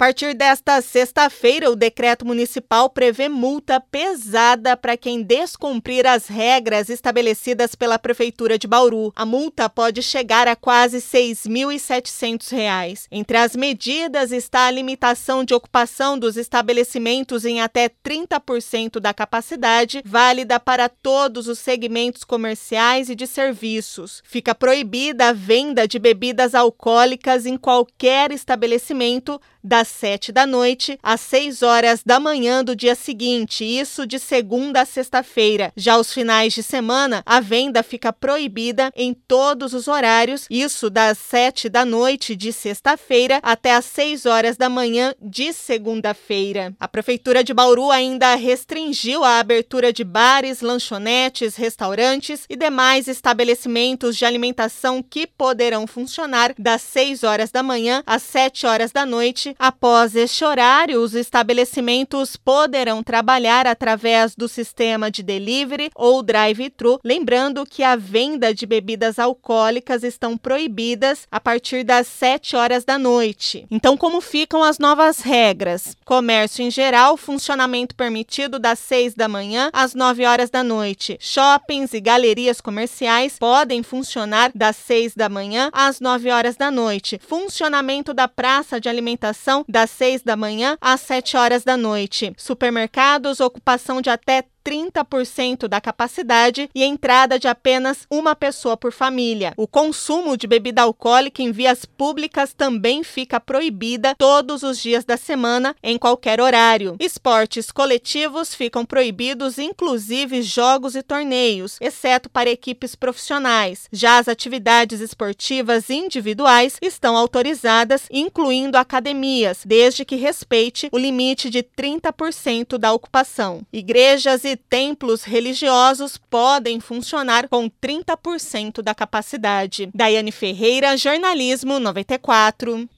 partir desta sexta-feira, o decreto municipal prevê multa pesada para quem descumprir as regras estabelecidas pela Prefeitura de Bauru. A multa pode chegar a quase R$ 6.700. Entre as medidas está a limitação de ocupação dos estabelecimentos em até 30% da capacidade, válida para todos os segmentos comerciais e de serviços. Fica proibida a venda de bebidas alcoólicas em qualquer estabelecimento das 7 da noite às 6 horas da manhã do dia seguinte, isso de segunda a sexta-feira. Já aos finais de semana, a venda fica proibida em todos os horários, isso das 7 da noite de sexta-feira até às 6 horas da manhã de segunda-feira. A Prefeitura de Bauru ainda restringiu a abertura de bares, lanchonetes, restaurantes e demais estabelecimentos de alimentação que poderão funcionar das 6 horas da manhã às 7 horas da noite. Após este horário, os estabelecimentos poderão trabalhar através do sistema de delivery ou drive-thru, lembrando que a venda de bebidas alcoólicas estão proibidas a partir das 7 horas da noite. Então, como ficam as novas regras? Comércio em geral, funcionamento permitido das 6 da manhã às 9 horas da noite. Shoppings e galerias comerciais podem funcionar das 6 da manhã às 9 horas da noite. Funcionamento da praça de alimentação das 6 da manhã às 7 horas da noite. Supermercados, ocupação de até 30% da capacidade e entrada de apenas uma pessoa por família. O consumo de bebida alcoólica em vias públicas também fica proibida todos os dias da semana, em qualquer horário. Esportes coletivos ficam proibidos, inclusive jogos e torneios, exceto para equipes profissionais. Já as atividades esportivas individuais estão autorizadas, incluindo academias, desde que respeite o limite de 30% da ocupação. Igrejas e templos religiosos podem funcionar com 30% da capacidade. Daiane Ferreira, Jornalismo 94.